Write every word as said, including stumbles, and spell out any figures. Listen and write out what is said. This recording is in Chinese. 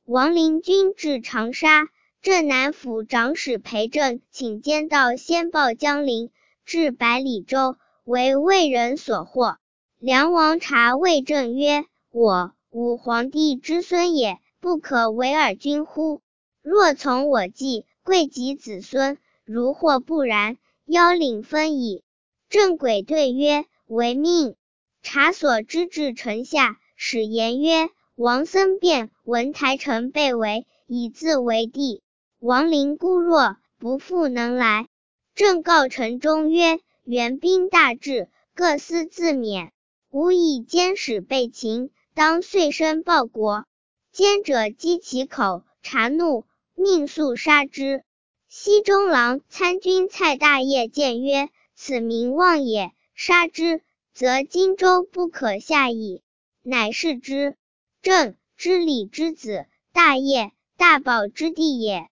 王陵君至长沙，镇南府长史裴正请监道先报江陵，至百里州，为魏人所获。梁王察魏正曰：我武皇帝之孙也，不可为尔君乎？若从我计，贵及子孙；如或不然，邀领分矣。郑轨对曰：违命。察所知至臣下，使言曰：王僧辩闻台臣被围，以自为帝。王陵孤弱，不复能来。正告臣中曰：援兵大至，各司自勉。吾以监使被擒，当遂身报国。监者击其口，察怒，命速杀之。西中郎参军蔡大业谏曰：此民望也，杀之，则荆州不可下矣。乃释之。郑，知礼之子，大业，大宝之弟也。